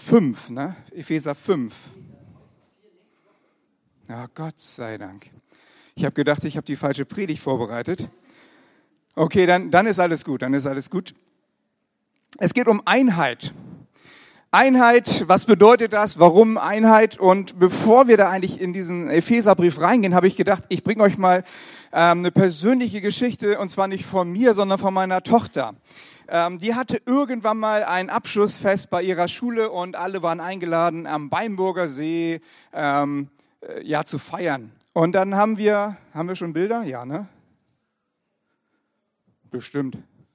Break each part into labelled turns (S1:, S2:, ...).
S1: 5, ne? Epheser 5. Ja, Gott sei Dank. Ich habe gedacht, ich habe die falsche Predigt vorbereitet. Okay, dann ist alles gut, Es geht um Einheit. Einheit, was bedeutet das? Warum Einheit? Und bevor wir da eigentlich in diesen Epheserbrief reingehen, habe ich gedacht, ich bringe euch mal eine persönliche Geschichte, und zwar nicht von mir, sondern von meiner Tochter. Die hatte irgendwann mal ein Abschlussfest bei ihrer Schule und alle waren eingeladen, am Baimburger See zu feiern. Und dann haben wir schon Bilder? Ja, ne? Bestimmt.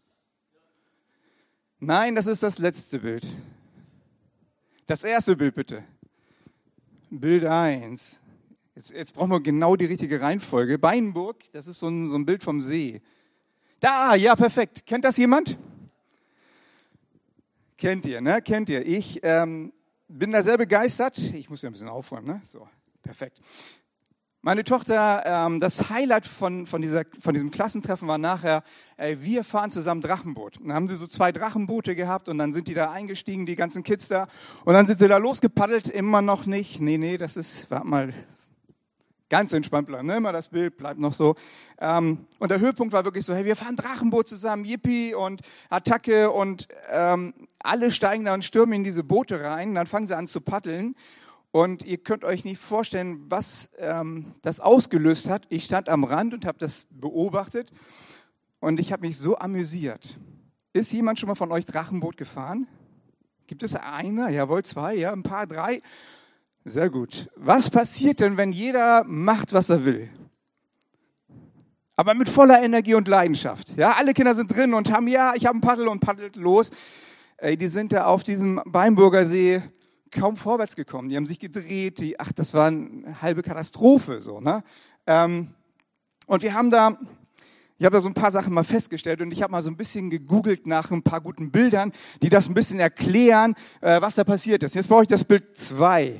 S1: Nein, das ist das letzte Bild. Das erste Bild bitte. Bild 1. Jetzt brauchen wir genau die richtige Reihenfolge. Baimburg, das ist so ein Bild vom See. Da, ja, perfekt. Kennt das jemand? Kennt ihr, ne? Kennt ihr. Ich bin da sehr begeistert. Ich muss ja ein bisschen aufräumen, ne? So, perfekt. Meine Tochter, das Highlight von diesem Klassentreffen war nachher, wir fahren zusammen Drachenboot. Dann haben sie so 2 Drachenboote gehabt und dann sind die da eingestiegen, die ganzen Kids da. Und dann sind sie da losgepaddelt, immer noch nicht. Nee, warte mal, ganz entspannt bleiben, ne? Immer das Bild bleibt noch so. Und der Höhepunkt war wirklich so, hey, wir fahren Drachenboot zusammen, Yippie und Attacke und alle steigen da und stürmen in diese Boote rein. Dann fangen sie an zu paddeln. Und ihr könnt euch nicht vorstellen, was das ausgelöst hat. Ich stand am Rand und habe das beobachtet und ich habe mich so amüsiert. Ist jemand schon mal von euch Drachenboot gefahren? Gibt es einer? Jawohl, 2, ja, ein paar, 3. Sehr gut. Was passiert denn, wenn jeder macht, was er will? Aber mit voller Energie und Leidenschaft. Ja, alle Kinder sind drin und haben, ja, ich habe ein Paddel und paddelt los. Die sind da auf diesem Baimburger See kaum vorwärts gekommen. Die haben sich gedreht. Das war eine halbe Katastrophe, so, ne? Und ich habe da so ein paar Sachen mal festgestellt und ich habe mal so ein bisschen gegoogelt nach ein paar guten Bildern, die das ein bisschen erklären, was da passiert ist. Jetzt brauche ich das Bild 2.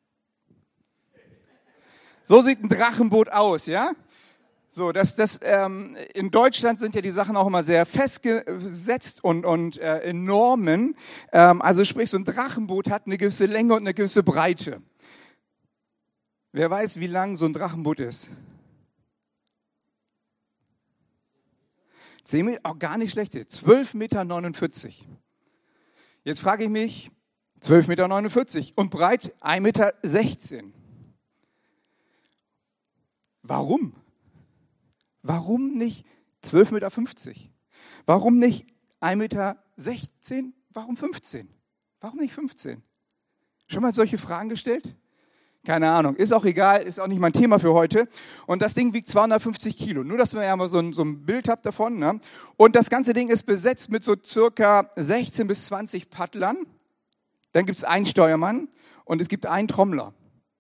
S1: So sieht ein Drachenboot aus, ja? So, in Deutschland sind ja die Sachen auch immer sehr festgesetzt und in Normen. Also sprich, so ein Drachenboot hat eine gewisse Länge und eine gewisse Breite. Wer weiß, wie lang so ein Drachenboot ist? 10 Meter, auch gar nicht schlecht. 12,49 Meter. Jetzt frage ich mich, 12,49 Meter und breit 1,16 Meter. Warum? Warum nicht 12,50 Meter? Warum nicht 1,16 Meter? Warum 15? Warum nicht 15? Schon mal solche Fragen gestellt? Keine Ahnung, ist auch egal, ist auch nicht mein Thema für heute. Und das Ding wiegt 250 Kilo. Nur, dass wir ja mal so ein Bild habt davon. Ne? Und das ganze Ding ist besetzt mit so circa 16 bis 20 Paddlern. Dann gibt es einen Steuermann und es gibt einen Trommler.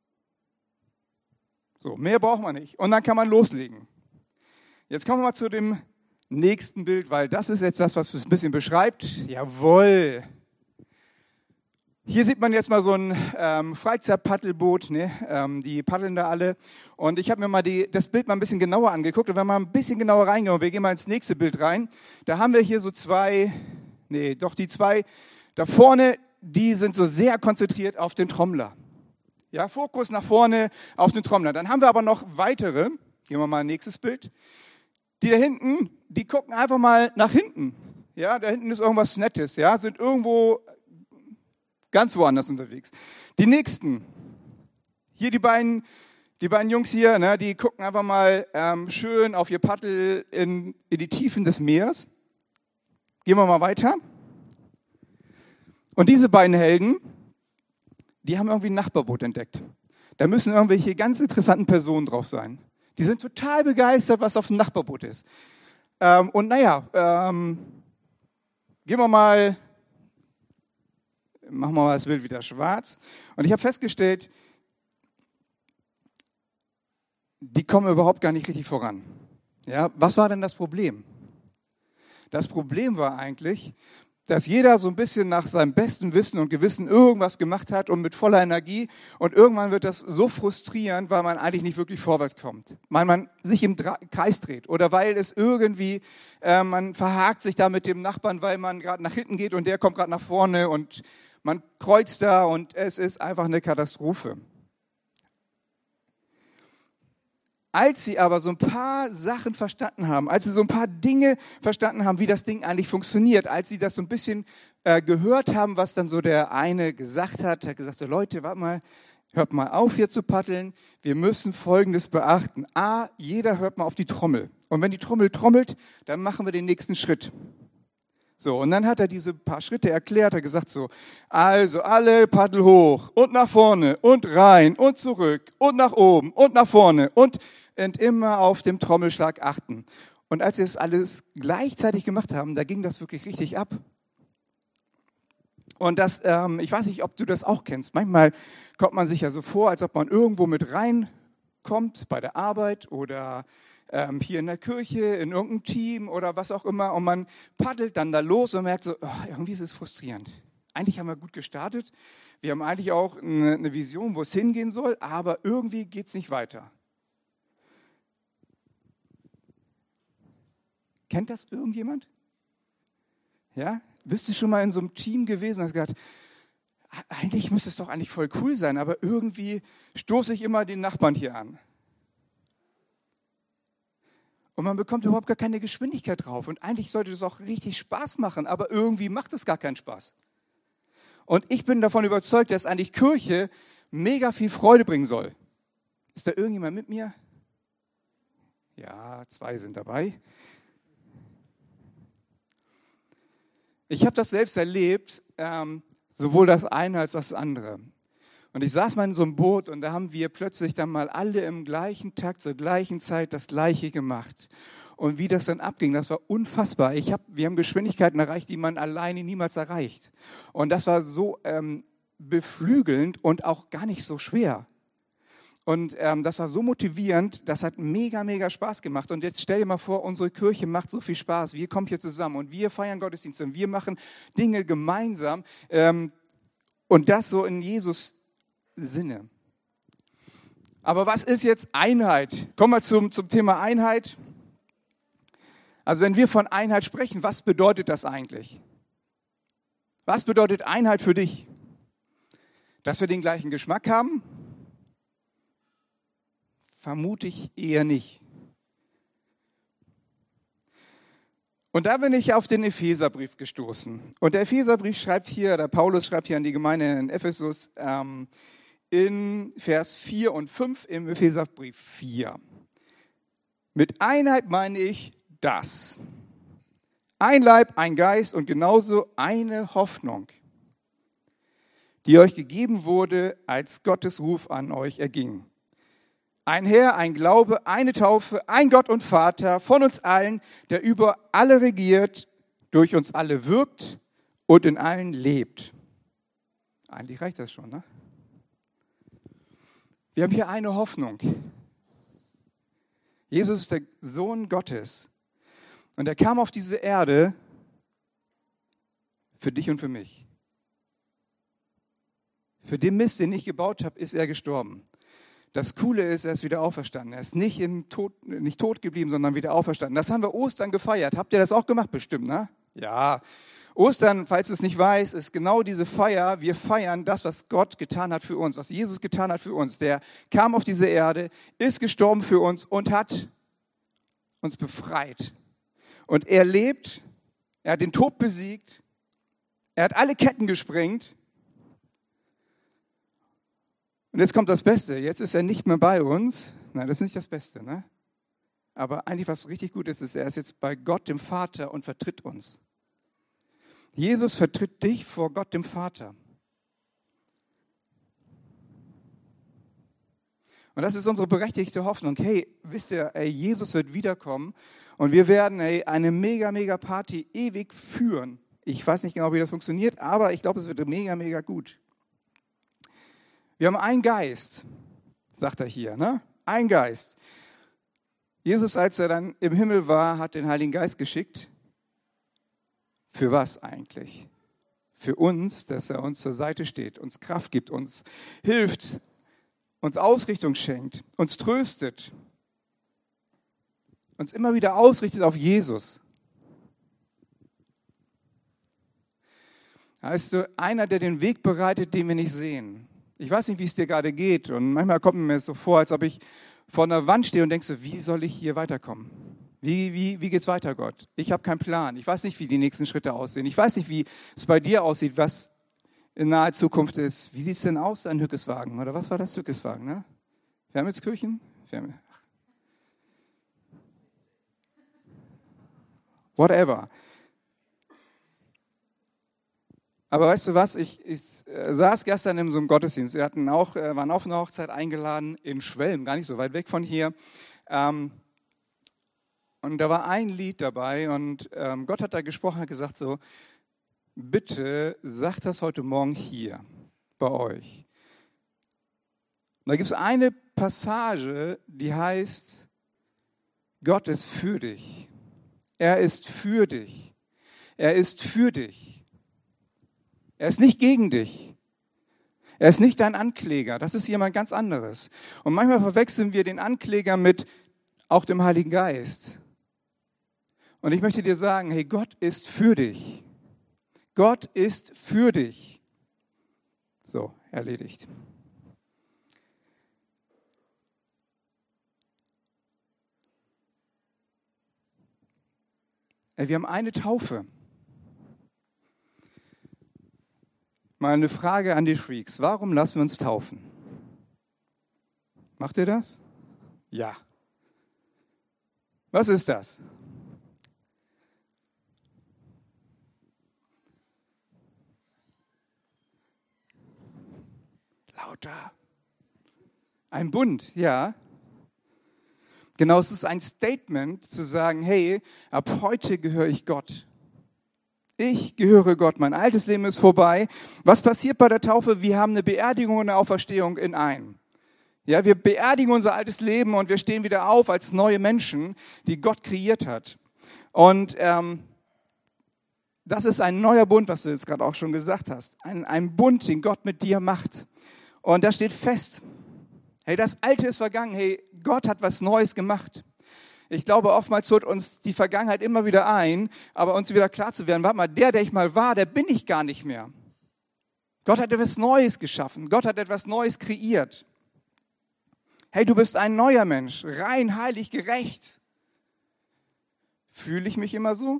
S1: So, mehr braucht man nicht. Und dann kann man loslegen. Jetzt kommen wir mal zu dem nächsten Bild, weil das ist jetzt das, was es ein bisschen beschreibt. Jawohl. Hier sieht man jetzt mal so ein Freizeitpaddelboot, ne? Die paddeln da alle. Und ich habe mir mal das Bild mal ein bisschen genauer angeguckt. Und wenn wir mal ein bisschen genauer reingehen, wir gehen mal ins nächste Bild rein, da haben wir hier so die 2 da vorne, die sind so sehr konzentriert auf den Trommler. Ja, Fokus nach vorne auf den Trommler. Dann haben wir aber noch weitere, gehen wir mal ein nächstes Bild. Die da hinten, die gucken einfach mal nach hinten. Ja, da hinten ist irgendwas Nettes, ja, sind irgendwo ganz woanders unterwegs. Die nächsten, hier die beiden Jungs hier, ne, die gucken einfach mal schön auf ihr Paddel in die Tiefen des Meeres. Gehen wir mal weiter. Und diese beiden Helden, die haben irgendwie ein Nachbarboot entdeckt. Da müssen irgendwelche ganz interessanten Personen drauf sein. Die sind total begeistert, was auf dem Nachbarboot ist. Gehen wir mal, machen wir mal das Bild wieder schwarz. Und ich habe festgestellt, die kommen überhaupt gar nicht richtig voran. Ja, was war denn das Problem? Das Problem war eigentlich, dass jeder so ein bisschen nach seinem besten Wissen und Gewissen irgendwas gemacht hat und mit voller Energie. Und irgendwann wird das so frustrierend, weil man eigentlich nicht wirklich vorwärts kommt. Weil man sich im Kreis dreht oder weil es irgendwie, man verhakt sich da mit dem Nachbarn, weil man gerade nach hinten geht und der kommt gerade nach vorne und man kreuzt da und es ist einfach eine Katastrophe. Als sie aber so ein paar Sachen verstanden haben, als sie so ein paar Dinge verstanden haben, wie das Ding eigentlich funktioniert, als sie das so ein bisschen gehört haben, was dann so der eine gesagt hat gesagt so, Leute, warte mal, hört mal auf hier zu paddeln, wir müssen Folgendes beachten. A, jeder hört mal auf die Trommel. Und wenn die Trommel trommelt, dann machen wir den nächsten Schritt. So, und dann hat er diese paar Schritte erklärt, er hat gesagt so, also alle Paddel hoch und nach vorne und rein und zurück und nach oben und nach vorne und immer auf dem Trommelschlag achten. Und als sie das alles gleichzeitig gemacht haben, da ging das wirklich richtig ab. Und das, ich weiß nicht, ob du das auch kennst. Manchmal kommt man sich ja so vor, als ob man irgendwo mit reinkommt, bei der Arbeit oder hier in der Kirche, in irgendeinem Team oder was auch immer. Und man paddelt dann da los und merkt so, oh, irgendwie ist es frustrierend. Eigentlich haben wir gut gestartet. Wir haben eigentlich auch eine Vision, wo es hingehen soll, aber irgendwie geht es nicht weiter. Kennt das irgendjemand? Ja? Bist du schon mal in so einem Team gewesen und hast gedacht, eigentlich müsste es doch eigentlich voll cool sein, aber irgendwie stoße ich immer den Nachbarn hier an. Und man bekommt überhaupt gar keine Geschwindigkeit drauf. Und eigentlich sollte das auch richtig Spaß machen, aber irgendwie macht es gar keinen Spaß. Und ich bin davon überzeugt, dass eigentlich Kirche mega viel Freude bringen soll. Ist da irgendjemand mit mir? Ja, 2 sind dabei. Ich habe das selbst erlebt, sowohl das eine als auch das andere. Und ich saß mal in so einem Boot und da haben wir plötzlich dann mal alle im gleichen Takt, zur gleichen Zeit das Gleiche gemacht. Und wie das dann abging, das war unfassbar. Wir haben Geschwindigkeiten erreicht, die man alleine niemals erreicht. Und das war so beflügelnd und auch gar nicht so schwer. Und das war so motivierend, das hat mega, mega Spaß gemacht. Und jetzt stell dir mal vor, unsere Kirche macht so viel Spaß. Wir kommen hier zusammen und wir feiern Gottesdienste und wir machen Dinge gemeinsam. Und das so in Jesus Sinne. Aber was ist jetzt Einheit? Kommen wir zum Thema Einheit. Also wenn wir von Einheit sprechen, was bedeutet das eigentlich? Was bedeutet Einheit für dich? Dass wir den gleichen Geschmack haben? Vermute ich eher nicht. Und da bin ich auf den Epheserbrief gestoßen. Und der Epheserbrief der Paulus schreibt hier an die Gemeinde in Ephesus, in Vers 4 und 5 im Epheserbrief 4. Mit Einheit meine ich das. Ein Leib, ein Geist und genauso eine Hoffnung, die euch gegeben wurde, als Gottes Ruf an euch erging. Ein Herr, ein Glaube, eine Taufe, ein Gott und Vater von uns allen, der über alle regiert, durch uns alle wirkt und in allen lebt. Eigentlich reicht das schon, ne? Wir haben hier eine Hoffnung. Jesus ist der Sohn Gottes. Und er kam auf diese Erde für dich und für mich. Für den Mist, den ich gebaut habe, ist er gestorben. Das Coole ist, er ist wieder auferstanden. Er ist nicht tot geblieben, sondern wieder auferstanden. Das haben wir Ostern gefeiert. Habt ihr das auch gemacht? Bestimmt, ne? Ja. Ostern, falls du es nicht weißt, ist genau diese Feier. Wir feiern das, was Gott getan hat für uns, was Jesus getan hat für uns. Der kam auf diese Erde, ist gestorben für uns und hat uns befreit. Und er lebt, er hat den Tod besiegt, er hat alle Ketten gesprengt. Und jetzt kommt das Beste, jetzt ist er nicht mehr bei uns. Nein, das ist nicht das Beste, ne? Aber eigentlich was richtig gut ist, er ist jetzt bei Gott, dem Vater, und vertritt uns. Jesus vertritt dich vor Gott, dem Vater. Und das ist unsere berechtigte Hoffnung. Hey, wisst ihr, Jesus wird wiederkommen und wir werden eine mega, mega Party ewig führen. Ich weiß nicht genau, wie das funktioniert, aber ich glaube, es wird mega, mega gut. Wir haben einen Geist, sagt er hier, ne? Ein Geist. Jesus, als er dann im Himmel war, hat den Heiligen Geist geschickt. Für was eigentlich? Für uns, dass er uns zur Seite steht, uns Kraft gibt, uns hilft, uns Ausrichtung schenkt, uns tröstet, uns immer wieder ausrichtet auf Jesus. Weißt du, einer, der den Weg bereitet, den wir nicht sehen. Ich weiß nicht, wie es dir gerade geht. Und manchmal kommt mir so vor, als ob ich vor einer Wand stehe und denke so, wie soll ich hier weiterkommen? Wie geht's weiter, Gott? Ich habe keinen Plan. Ich weiß nicht, wie die nächsten Schritte aussehen. Ich weiß nicht, wie es bei dir aussieht, was in naher Zukunft ist. Wie sieht es denn aus, dein Hückeswagen? Oder was war das, Hückeswagen, ne? Wermelskirchen? Whatever. Aber weißt du was, ich saß gestern in so einem Gottesdienst. Wir waren auf eine Hochzeit eingeladen in Schwelm, gar nicht so weit weg von hier. Und da war ein Lied dabei und Gott hat da gesprochen, hat gesagt so, bitte sagt das heute Morgen hier bei euch. Und da gibt es eine Passage, die heißt, Gott ist für dich. Er ist für dich. Er ist für dich. Er ist nicht gegen dich. Er ist nicht dein Ankläger. Das ist jemand ganz anderes. Und manchmal verwechseln wir den Ankläger mit auch dem Heiligen Geist. Und ich möchte dir sagen, hey, Gott ist für dich. Gott ist für dich. So, erledigt. Hey, wir haben eine Taufe. Mal eine Frage an die Freaks. Warum lassen wir uns taufen? Macht ihr das? Ja. Was ist das? Lauter. Ein Bund, ja. Genau, es ist ein Statement zu sagen, hey, ab heute gehöre ich Gott. Ich gehöre Gott, mein altes Leben ist vorbei. Was passiert bei der Taufe? Wir haben eine Beerdigung und eine Auferstehung in einem. Ja, wir beerdigen unser altes Leben und wir stehen wieder auf als neue Menschen, die Gott kreiert hat. Und das ist ein neuer Bund, was du jetzt gerade auch schon gesagt hast. Ein Bund, den Gott mit dir macht. Und das steht fest. Hey, das Alte ist vergangen. Hey, Gott hat was Neues gemacht. Ich glaube, oftmals holt uns die Vergangenheit immer wieder ein, aber uns wieder klar zu werden, warte mal, der ich mal war, der bin ich gar nicht mehr. Gott hat etwas Neues geschaffen. Gott hat etwas Neues kreiert. Hey, du bist ein neuer Mensch, rein, heilig, gerecht. Fühle ich mich immer so?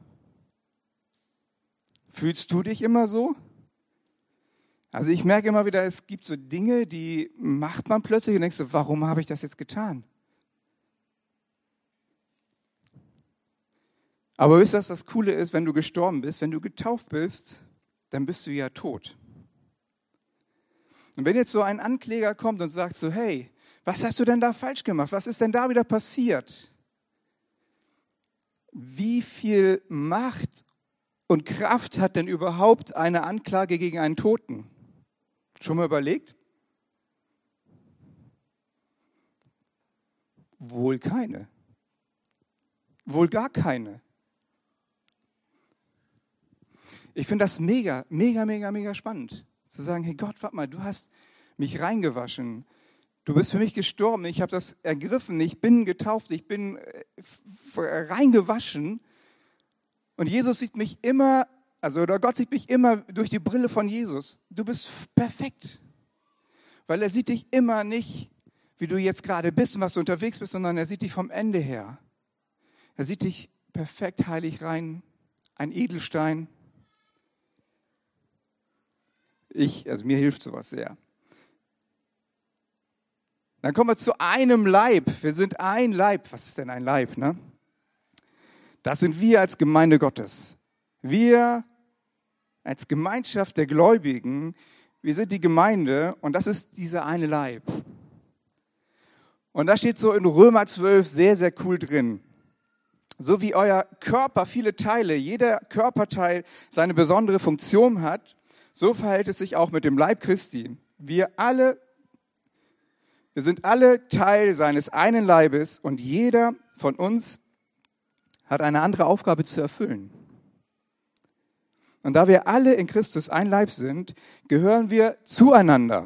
S1: Fühlst du dich immer so? Also ich merke immer wieder, es gibt so Dinge, die macht man plötzlich und denkst so, warum habe ich das jetzt getan? Aber wisst ihr, was das Coole ist, wenn du gestorben bist, wenn du getauft bist, dann bist du ja tot. Und wenn jetzt so ein Ankläger kommt und sagt so, hey, was hast du denn da falsch gemacht? Was ist denn da wieder passiert? Wie viel Macht und Kraft hat denn überhaupt eine Anklage gegen einen Toten? Schon mal überlegt? Wohl keine. Wohl gar keine. Ich finde das mega, mega, mega, mega spannend. Zu sagen, hey Gott, warte mal, du hast mich reingewaschen. Du bist für mich gestorben. Ich habe das ergriffen. Ich bin getauft. Ich bin reingewaschen. Und Jesus sieht mich immer, oder Gott sieht mich immer durch die Brille von Jesus. Du bist perfekt. Weil er sieht dich immer nicht, wie du jetzt gerade bist und was du unterwegs bist, sondern er sieht dich vom Ende her. Er sieht dich perfekt, heilig, rein, ein Edelstein. Mir hilft sowas sehr. Dann kommen wir zu einem Leib. Wir sind ein Leib. Was ist denn ein Leib, ne? Das sind wir als Gemeinde Gottes. Wir als Gemeinschaft der Gläubigen, wir sind die Gemeinde und das ist dieser eine Leib. Und da steht so in Römer 12 sehr, sehr cool drin. So wie euer Körper viele Teile, jeder Körperteil seine besondere Funktion hat, so verhält es sich auch mit dem Leib Christi. Wir sind alle Teil seines einen Leibes und jeder von uns hat eine andere Aufgabe zu erfüllen. Und da wir alle in Christus ein Leib sind, gehören wir zueinander.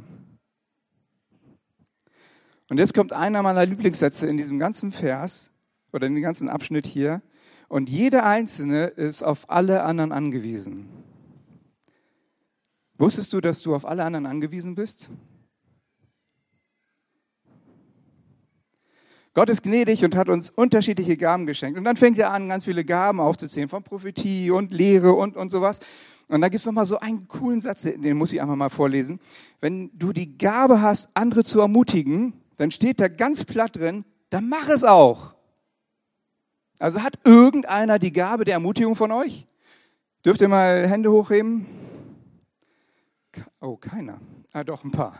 S1: Und jetzt kommt einer meiner Lieblingssätze in diesem ganzen Vers oder in dem ganzen Abschnitt hier. Und jeder Einzelne ist auf alle anderen angewiesen. Wusstest du, dass du auf alle anderen angewiesen bist? Gott ist gnädig und hat uns unterschiedliche Gaben geschenkt. Und dann fängt er an, ganz viele Gaben aufzuzählen, von Prophetie und Lehre und sowas. Und da gibt es nochmal so einen coolen Satz, den muss ich einfach mal vorlesen. Wenn du die Gabe hast, andere zu ermutigen, dann steht da ganz platt drin, dann mach es auch. Also hat irgendeiner die Gabe der Ermutigung von euch? Dürft ihr mal Hände hochheben? Oh, keiner. Ah, doch, ein paar.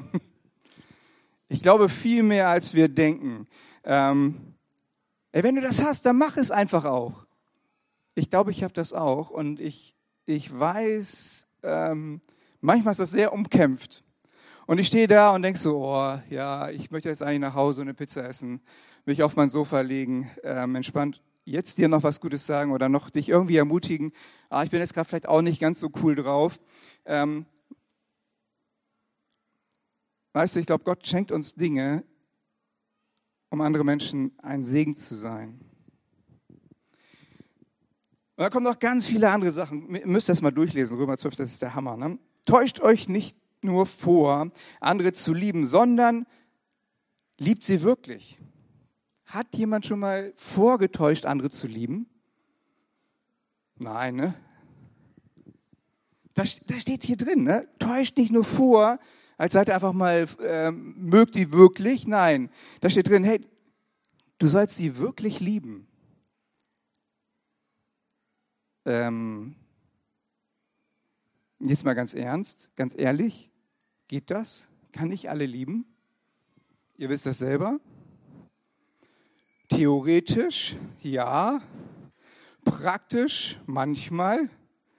S1: Ich glaube, viel mehr, als wir denken. Wenn du das hast, dann mach es einfach auch. Ich glaube, ich habe das auch. Und ich weiß, manchmal ist das sehr umkämpft. Und ich stehe da und denke so, oh ja, ich möchte jetzt eigentlich nach Hause eine Pizza essen, mich auf mein Sofa legen, entspannt jetzt dir noch was Gutes sagen oder noch dich irgendwie ermutigen. Ah, ich bin jetzt gerade vielleicht auch nicht ganz so cool drauf. Weißt du, ich glaube, Gott schenkt uns Dinge, um andere Menschen ein Segen zu sein. Und da kommen noch ganz viele andere Sachen. Ihr müsst das mal durchlesen, Römer 12, das ist der Hammer. Ne? Täuscht euch nicht nur vor, andere zu lieben, sondern liebt sie wirklich. Hat jemand schon mal vorgetäuscht, andere zu lieben? Nein, ne? Das steht hier drin, ne? Täuscht nicht nur vor, als seid ihr einfach mal, mögt die wirklich? Nein, da steht drin, hey, du sollst sie wirklich lieben. Jetzt mal ganz ernst, ganz ehrlich, geht das? Kann ich alle lieben? Ihr wisst das selber. Theoretisch, ja. Praktisch, manchmal.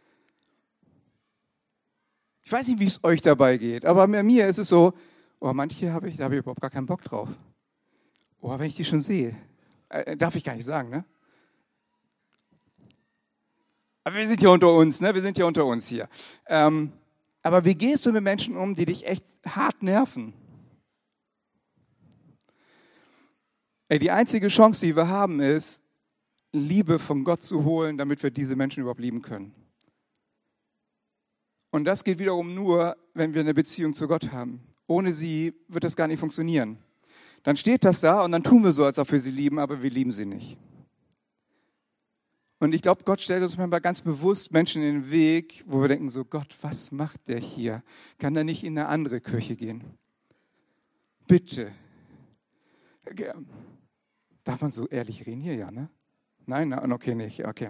S1: Ich weiß nicht, wie es euch dabei geht, aber bei mir ist es so, oh, manche da habe ich überhaupt gar keinen Bock drauf. Oh, wenn ich die schon sehe, darf ich gar nicht sagen, ne? Aber wir sind hier unter uns, ne? Wir sind hier unter uns hier. Aber wie gehst du mit Menschen um, die dich echt hart nerven? Die einzige Chance, die wir haben, ist, Liebe von Gott zu holen, damit wir diese Menschen überhaupt lieben können. Und das geht wiederum nur, wenn wir eine Beziehung zu Gott haben. Ohne sie wird das gar nicht funktionieren. Dann steht das da und dann tun wir so, als ob wir sie lieben, aber wir lieben sie nicht. Und ich glaube, Gott stellt uns manchmal ganz bewusst Menschen in den Weg, wo wir denken so, Gott, was macht der hier? Kann er nicht in eine andere Kirche gehen? Bitte. Darf man so ehrlich reden hier, ja, ne? Nein, okay, nicht, okay.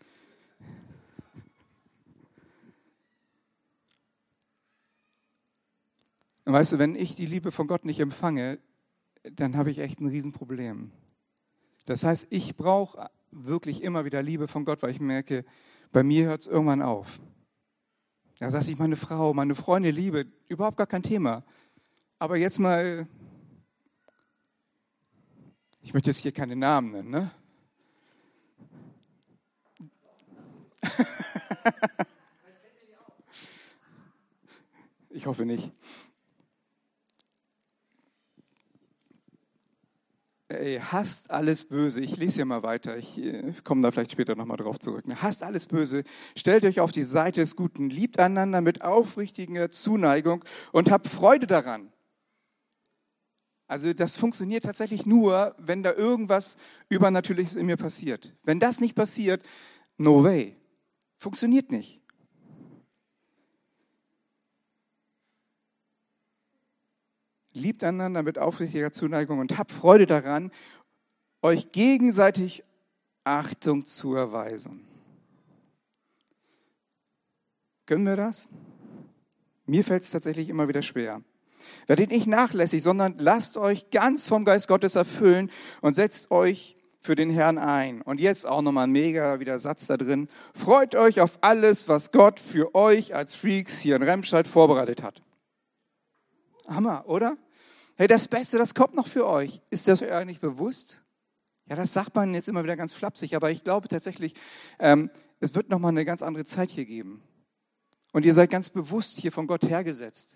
S1: Und weißt du, wenn ich die Liebe von Gott nicht empfange, dann habe ich echt ein Riesenproblem. Das heißt, ich brauche wirklich immer wieder Liebe von Gott, weil ich merke, bei mir hört es irgendwann auf. Da sage ich, meine Frau, meine Freunde liebe, überhaupt gar kein Thema. Aber jetzt mal, ich möchte jetzt hier keine Namen nennen, ne? Ich hoffe nicht. Hasst alles Böse. Ich lese hier mal weiter. Ich komme da vielleicht später nochmal drauf zurück. Hasst alles Böse. Stellt euch auf die Seite des Guten. Liebt einander mit aufrichtiger Zuneigung und habt Freude daran. Also das funktioniert tatsächlich nur, wenn da irgendwas Übernatürliches in mir passiert. Wenn das nicht passiert, no way. Funktioniert nicht. Liebt einander mit aufrichtiger Zuneigung und habt Freude daran, euch gegenseitig Achtung zu erweisen. Können wir das? Mir fällt es tatsächlich immer wieder schwer. Werdet nicht nachlässig, sondern lasst euch ganz vom Geist Gottes erfüllen und setzt euch für den Herrn ein. Und jetzt auch nochmal ein mega wieder Satz da drin. Freut euch auf alles, was Gott für euch als Freaks hier in Remscheid vorbereitet hat. Hammer, oder? Hey, das Beste, das kommt noch für euch. Ist das euch eigentlich bewusst? Ja, das sagt man jetzt immer wieder ganz flapsig, aber ich glaube tatsächlich, es wird nochmal eine ganz andere Zeit hier geben. Und ihr seid ganz bewusst hier von Gott hergesetzt.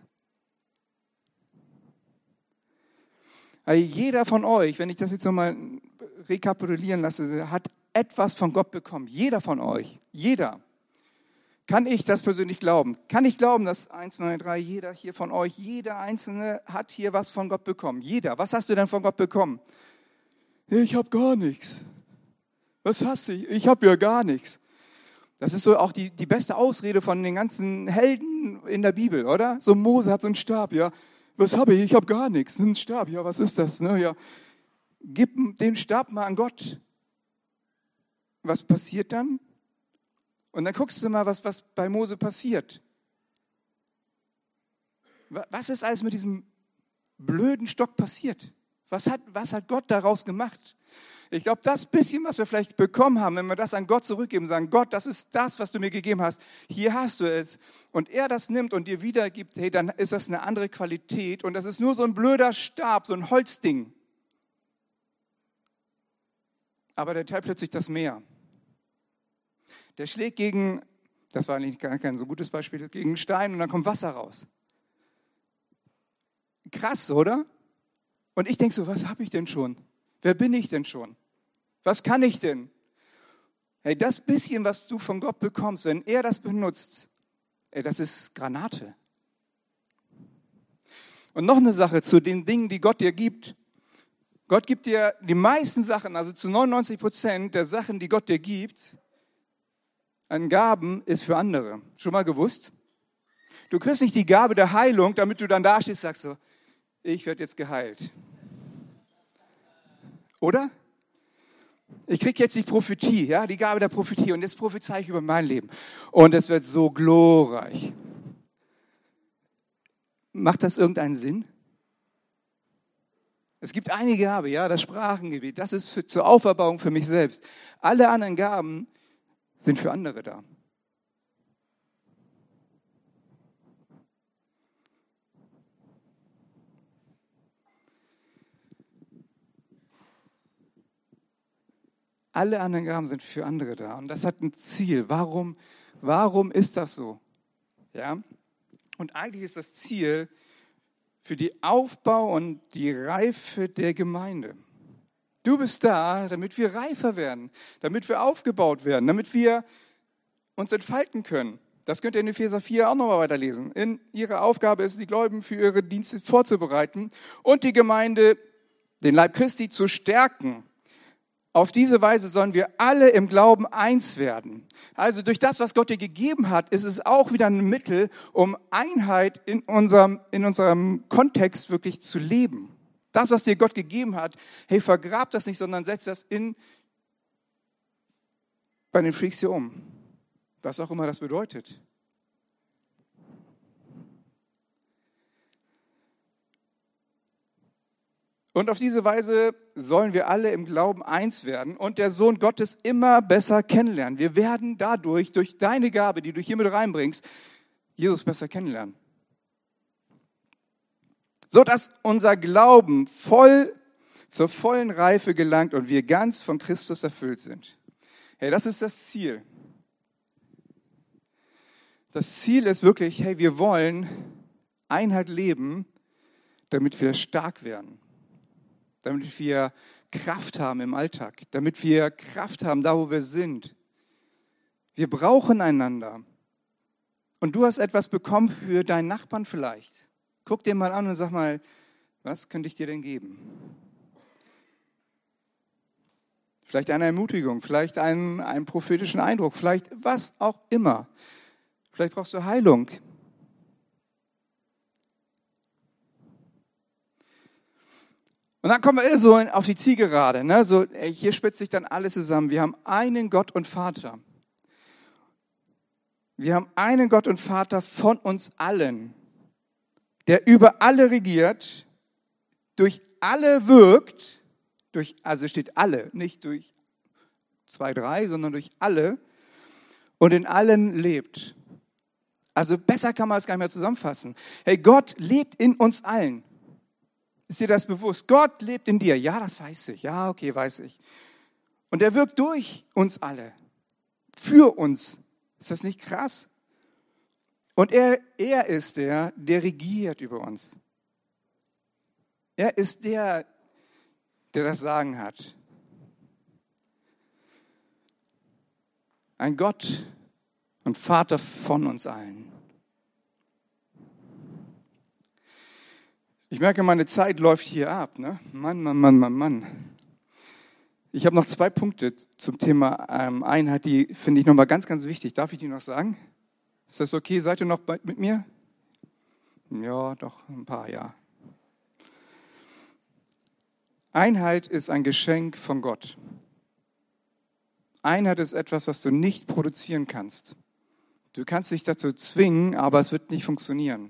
S1: Also jeder von euch, wenn ich das jetzt nochmal rekapitulieren lasse, hat etwas von Gott bekommen. Jeder von euch. Jeder. Kann ich das persönlich glauben? Kann ich glauben, dass 1, 2, 3, jeder hier von euch, jeder Einzelne hat hier was von Gott bekommen? Jeder. Was hast du denn von Gott bekommen? Ich habe gar nichts. Was hast du? Ich habe ja gar nichts. Das ist so auch die beste Ausrede von den ganzen Helden in der Bibel, oder? So Mose hat so einen Stab, ja. Was habe ich? Ich habe gar nichts. Ein Stab, ja, was ist das? Ne? Ja. Gib den Stab mal an Gott. Was passiert dann? Und dann guckst du mal, was bei Mose passiert. Was ist alles mit diesem blöden Stock passiert? Was hat Gott daraus gemacht? Ich glaube, das bisschen, was wir vielleicht bekommen haben, wenn wir das an Gott zurückgeben, sagen, Gott, das ist das, was du mir gegeben hast. Hier hast du es. Und er das nimmt und dir wiedergibt, hey, dann ist das eine andere Qualität. Und das ist nur so ein blöder Stab, so ein Holzding. Aber der teilt plötzlich das Meer. Der schlägt gegen, das war eigentlich kein so gutes Beispiel, gegen einen Stein und dann kommt Wasser raus. Krass, oder? Und ich denke so, was habe ich denn schon? Wer bin ich denn schon? Was kann ich denn? Hey, das bisschen, was du von Gott bekommst, wenn er das benutzt, das ist Granate. Und noch eine Sache zu den Dingen, die Gott dir gibt. Gott gibt dir die meisten Sachen, also zu 99% der Sachen, die Gott dir gibt, an Gaben ist für andere. Schon mal gewusst? Du kriegst nicht die Gabe der Heilung, damit du dann da stehst und sagst so, ich werde jetzt geheilt. Oder? Ich kriege jetzt die Prophetie, ja, die Gabe der Prophetie und jetzt prophezei ich über mein Leben. Und es wird so glorreich. Macht das irgendeinen Sinn? Es gibt eine Gabe, ja, das Sprachengebet. Das ist zur Auferbauung für mich selbst. Alle anderen Gaben sind für andere da. Alle anderen Gaben sind für andere da. Und das hat ein Ziel. Warum ist das so? Ja? Und eigentlich ist das Ziel für die Aufbau und die Reife der Gemeinde. Du bist da, damit wir reifer werden, damit wir aufgebaut werden, damit wir uns entfalten können. Das könnt ihr in Epheser 4 auch nochmal weiterlesen. Ihre Aufgabe ist, die Gläubigen für ihre Dienste vorzubereiten und die Gemeinde, den Leib Christi, zu stärken. Auf diese Weise sollen wir alle im Glauben eins werden. Also durch das, was Gott dir gegeben hat, ist es auch wieder ein Mittel, um Einheit in unserem Kontext wirklich zu leben. Das, was dir Gott gegeben hat, hey, vergrab das nicht, sondern setz das bei den Freaks hier um. Was auch immer das bedeutet. Und auf diese Weise sollen wir alle im Glauben eins werden und der Sohn Gottes immer besser kennenlernen. Wir werden dadurch, durch deine Gabe, die du hier mit reinbringst, Jesus besser kennenlernen. So dass unser Glauben zur vollen Reife gelangt und wir ganz von Christus erfüllt sind. Hey, das ist das Ziel. Das Ziel ist wirklich, hey, wir wollen Einheit leben, damit wir stark werden. Damit wir Kraft haben im Alltag, damit wir Kraft haben, da wo wir sind. Wir brauchen einander. Und du hast etwas bekommen für deinen Nachbarn vielleicht. Guck dir mal an und sag mal, was könnte ich dir denn geben? Vielleicht eine Ermutigung, vielleicht einen prophetischen Eindruck, vielleicht was auch immer. Vielleicht brauchst du Heilung. Und dann kommen wir so auf die Zielgerade. Ne? So, hier spitzt sich dann alles zusammen. Wir haben einen Gott und Vater. Wir haben einen Gott und Vater von uns allen, der über alle regiert, durch alle wirkt, also steht alle, nicht durch 2, 3, sondern durch alle und in allen lebt. Also besser kann man es gar nicht mehr zusammenfassen. Hey, Gott lebt in uns allen. Ist dir das bewusst? Gott lebt in dir. Ja, das weiß ich. Ja, okay, weiß ich. Und er wirkt durch uns alle. Für uns. Ist das nicht krass? Und er ist der regiert über uns. Er ist der das Sagen hat. Ein Gott und Vater von uns allen. Ich merke, meine Zeit läuft hier ab. Ne? Mann. Ich habe noch 2 Punkte zum Thema Einheit, die finde ich nochmal ganz, ganz wichtig. Darf ich die noch sagen? Ist das okay? Seid ihr noch mit mir? Ja, doch, ein paar, ja. Einheit ist ein Geschenk von Gott. Einheit ist etwas, was du nicht produzieren kannst. Du kannst dich dazu zwingen, aber es wird nicht funktionieren.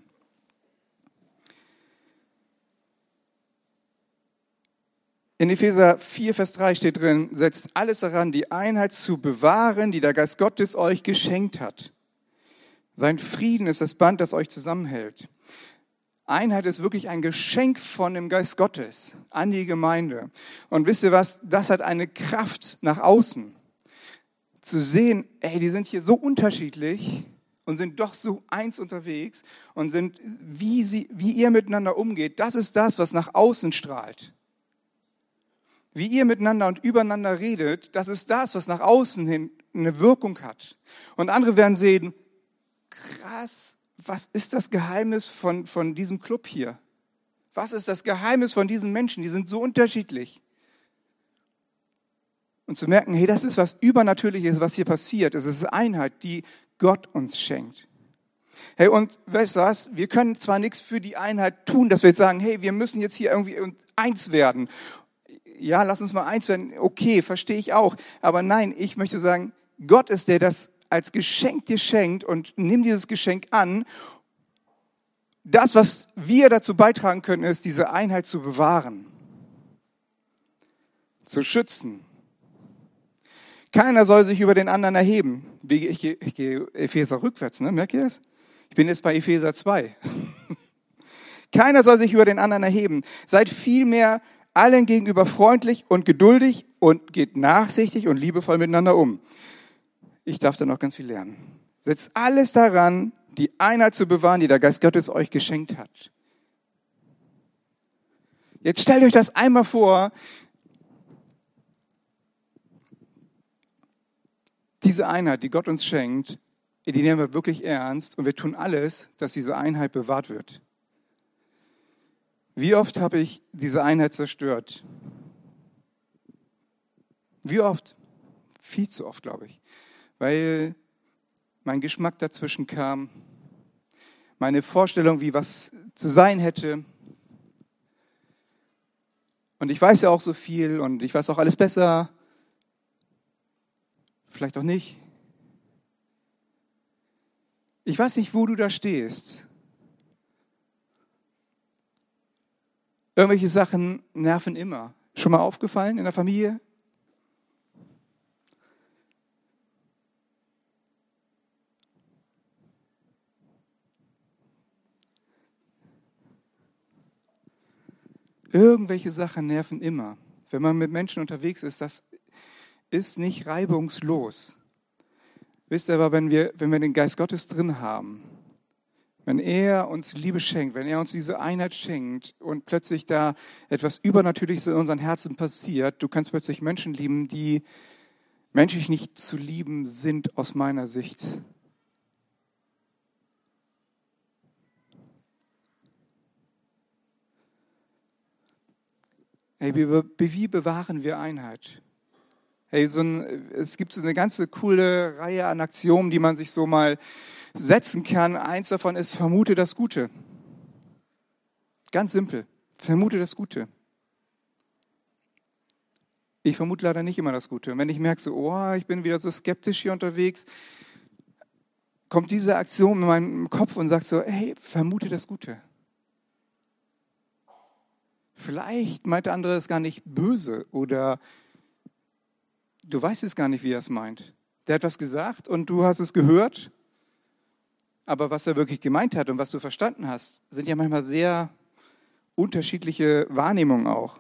S1: In Epheser 4, Vers 3 steht drin, setzt alles daran, die Einheit zu bewahren, die der Geist Gottes euch geschenkt hat. Sein Frieden ist das Band, das euch zusammenhält. Einheit ist wirklich ein Geschenk von dem Geist Gottes an die Gemeinde. Und wisst ihr was, das hat eine Kraft nach außen. Zu sehen, die sind hier so unterschiedlich und sind doch so eins unterwegs und sind, wie ihr miteinander umgeht, das ist das, was nach außen strahlt. Wie ihr miteinander und übereinander redet, das ist das, was nach außen hin eine Wirkung hat. Und andere werden sehen, krass, was ist das Geheimnis von diesem Club hier? Was ist das Geheimnis von diesen Menschen? Die sind so unterschiedlich. Und zu merken, hey, das ist was Übernatürliches, was hier passiert. Es ist Einheit, die Gott uns schenkt. Hey, und weißt du was? Wir können zwar nichts für die Einheit tun, dass wir jetzt sagen, hey, wir müssen jetzt hier irgendwie eins werden. Ja, lass uns mal eins werden. Okay, verstehe ich auch. Aber nein, ich möchte sagen, Gott ist der, das als Geschenk dir schenkt und nimm dieses Geschenk an. Das, was wir dazu beitragen können, ist, diese Einheit zu bewahren, zu schützen. Keiner soll sich über den anderen erheben. Ich gehe Epheser rückwärts, ne? Merkt ihr das? Ich bin jetzt bei Epheser 2. Keiner soll sich über den anderen erheben. Seid vielmehr allen gegenüber freundlich und geduldig und geht nachsichtig und liebevoll miteinander um. Ich darf da noch ganz viel lernen. Setzt alles daran, die Einheit zu bewahren, die der Geist Gottes euch geschenkt hat. Jetzt stellt euch das einmal vor, diese Einheit, die Gott uns schenkt, die nehmen wir wirklich ernst und wir tun alles, dass diese Einheit bewahrt wird. Wie oft habe ich diese Einheit zerstört? Wie oft? Viel zu oft, glaube ich. Weil mein Geschmack dazwischen kam, meine Vorstellung, wie was zu sein hätte. Und ich weiß ja auch so viel und ich weiß auch alles besser. Vielleicht auch nicht. Ich weiß nicht, wo du da stehst. Irgendwelche Sachen nerven immer. Schon mal aufgefallen in der Familie? Irgendwelche Sachen nerven immer. Wenn man mit Menschen unterwegs ist, das ist nicht reibungslos. Wisst ihr aber, wenn wir den Geist Gottes drin haben, wenn er uns Liebe schenkt, wenn er uns diese Einheit schenkt und plötzlich da etwas Übernatürliches in unseren Herzen passiert, du kannst plötzlich Menschen lieben, die menschlich nicht zu lieben sind aus meiner Sicht. Hey, wie bewahren wir Einheit? Hey, es gibt so eine ganze coole Reihe an Aktionen, die man sich so mal setzen kann. Eins davon ist, vermute das Gute. Ganz simpel. Vermute das Gute. Ich vermute leider nicht immer das Gute. Und wenn ich merke, so, ich bin wieder so skeptisch hier unterwegs, kommt diese Aktion in meinem Kopf und sagt so, hey, vermute das Gute. Vielleicht meint der andere es gar nicht böse oder du weißt es gar nicht, wie er es meint. Der hat was gesagt und du hast es gehört, aber was er wirklich gemeint hat und was du verstanden hast, sind ja manchmal sehr unterschiedliche Wahrnehmungen auch.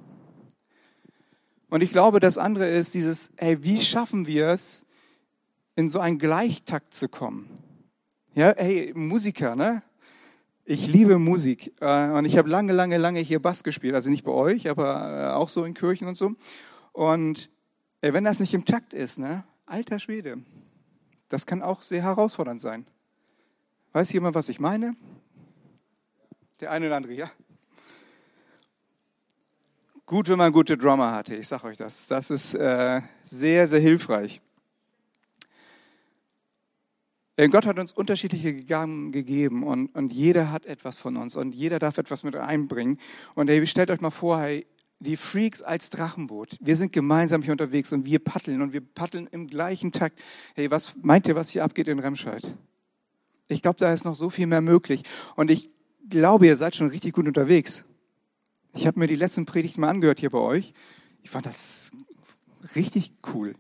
S1: Und ich glaube, das andere ist dieses, wie schaffen wir es, in so einen Gleichtakt zu kommen? Ja, Musiker, ne? Ich liebe Musik und ich habe lange hier Bass gespielt, also nicht bei euch, aber auch so in Kirchen und so. Und wenn das nicht im Takt ist, ne, alter Schwede, Das kann auch sehr herausfordernd sein. Weiß jemand, was ich meine? Der eine oder andere, ja. Gut, wenn man gute Drummer hatte, ich sage euch das. Das ist sehr, sehr hilfreich. Gott hat uns unterschiedliche Gaben gegeben und jeder hat etwas von uns und jeder darf etwas mit einbringen. Und hey, stellt euch mal vor, hey, die Freaks als Drachenboot. Wir sind gemeinsam hier unterwegs und wir paddeln im gleichen Takt. Hey, was meint ihr, was hier abgeht in Remscheid? Ich glaube, da ist noch so viel mehr möglich. Und ich glaube, ihr seid schon richtig gut unterwegs. Ich habe mir die letzten Predigten mal angehört hier bei euch. Ich fand das richtig cool.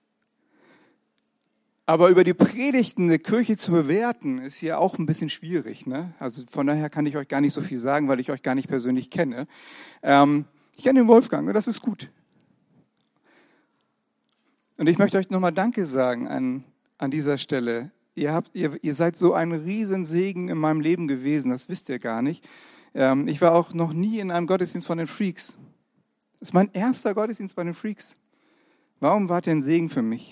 S1: Aber über die Predigten der Kirche zu bewerten, ist hier auch ein bisschen schwierig. Ne? Also von daher kann ich euch gar nicht so viel sagen, weil ich euch gar nicht persönlich kenne. Ich kenne den Wolfgang und das ist gut. Und ich möchte euch nochmal Danke sagen an dieser Stelle. Ihr seid so ein Riesensegen in meinem Leben gewesen, das wisst ihr gar nicht. Ich war auch noch nie in einem Gottesdienst von den Freaks. Das ist mein erster Gottesdienst bei den Freaks. Warum wart ihr ein Segen für mich?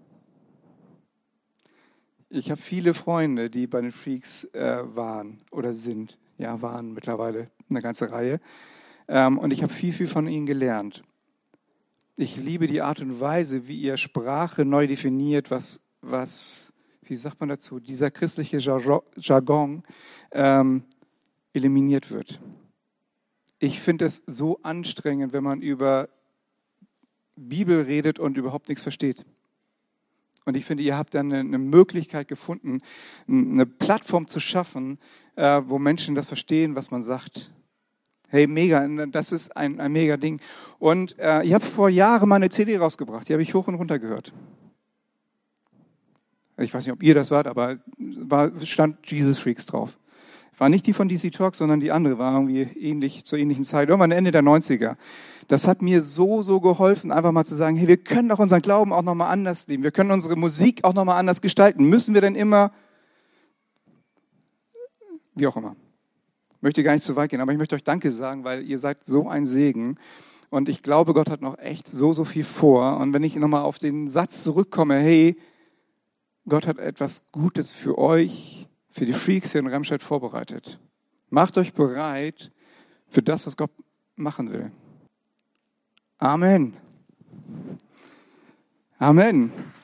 S1: Ich habe viele Freunde, die bei den Freaks waren oder sind. Ja, waren mittlerweile eine ganze Reihe. Und ich habe viel von ihnen gelernt. Ich liebe die Art und Weise, wie ihr Sprache neu definiert, wie sagt man dazu, dieser christliche Jargon eliminiert wird. Ich finde es so anstrengend, wenn man über Bibel redet und überhaupt nichts versteht. Und ich finde, ihr habt dann eine Möglichkeit gefunden, eine Plattform zu schaffen, wo Menschen das verstehen, was man sagt. Hey, mega, das ist ein mega Ding. Und ich habe vor Jahren mal eine CD rausgebracht, die habe ich hoch und runter gehört. Ich weiß nicht, ob ihr das wart, aber stand Jesus Freaks drauf. War nicht die von DC Talk, sondern die andere, war irgendwie zur ähnlichen Zeit, irgendwann Ende der 90er. Das hat mir so geholfen, einfach mal zu sagen, hey, wir können doch unseren Glauben auch nochmal anders leben. Wir können unsere Musik auch nochmal anders gestalten. Müssen wir denn immer, wie auch immer. Ich möchte gar nicht zu weit gehen, aber ich möchte euch Danke sagen, weil ihr seid so ein Segen. Und ich glaube, Gott hat noch echt so viel vor. Und wenn ich nochmal auf den Satz zurückkomme, hey, Gott hat etwas Gutes für euch, für die Freaks hier in Remscheid vorbereitet. Macht euch bereit für das, was Gott machen will. Amen. Amen.